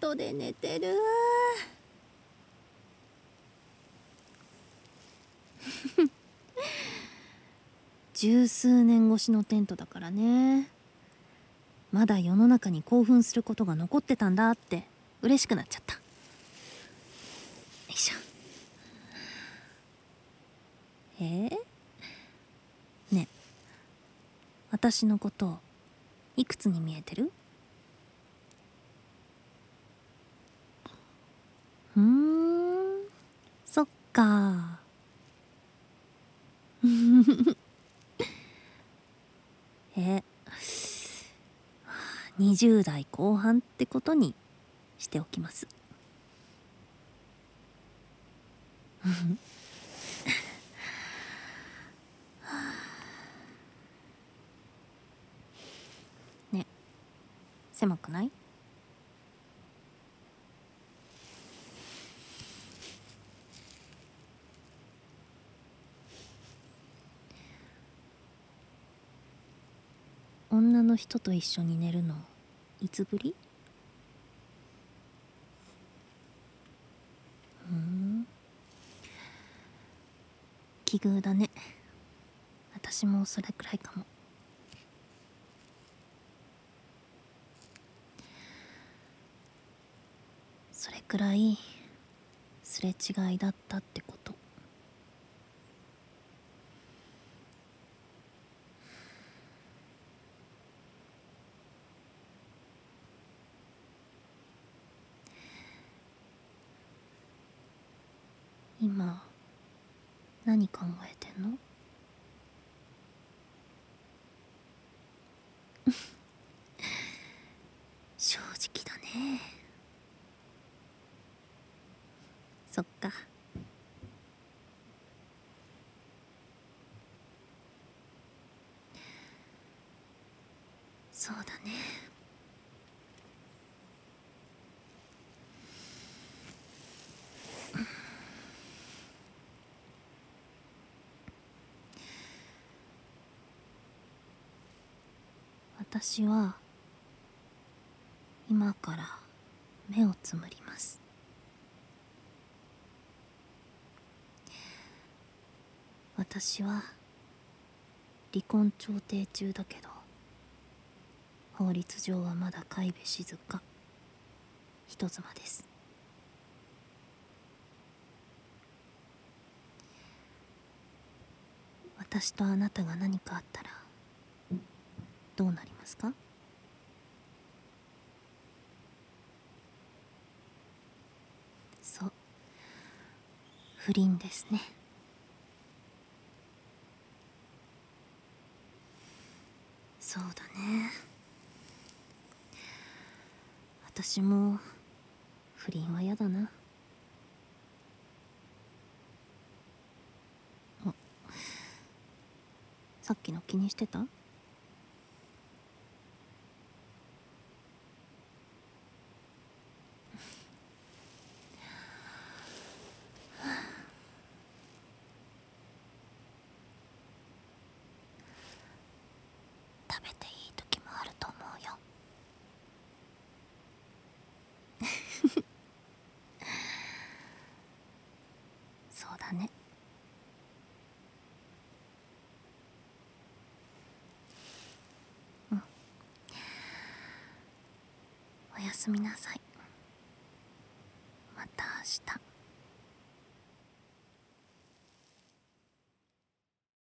トで寝てる。十数年越しのテントだからね。まだ世の中に興奮することが残ってたんだって嬉しくなっちゃった。よいしょ。ねえ、私のこといくつに見えてる？そっか。20代後半ってことにしておきます。ね、狭くない？女の人と一緒に寝るのいつぶり？奇遇だね。私もそれくらいかも。それくらいすれ違いだったってこと。今何考えてんの？正直だね。そっか。そうだね。私は今から目をつむります。私は離婚調停中だけど、法律上はまだ飼いべ静か人妻です。私とあなたが何かあったらどうなりますか？そう、不倫ですね。そうだね。私も不倫は嫌だな。さっきの気にしてた？食べていい時もあると思うよ。そうだね。おやすみなさい。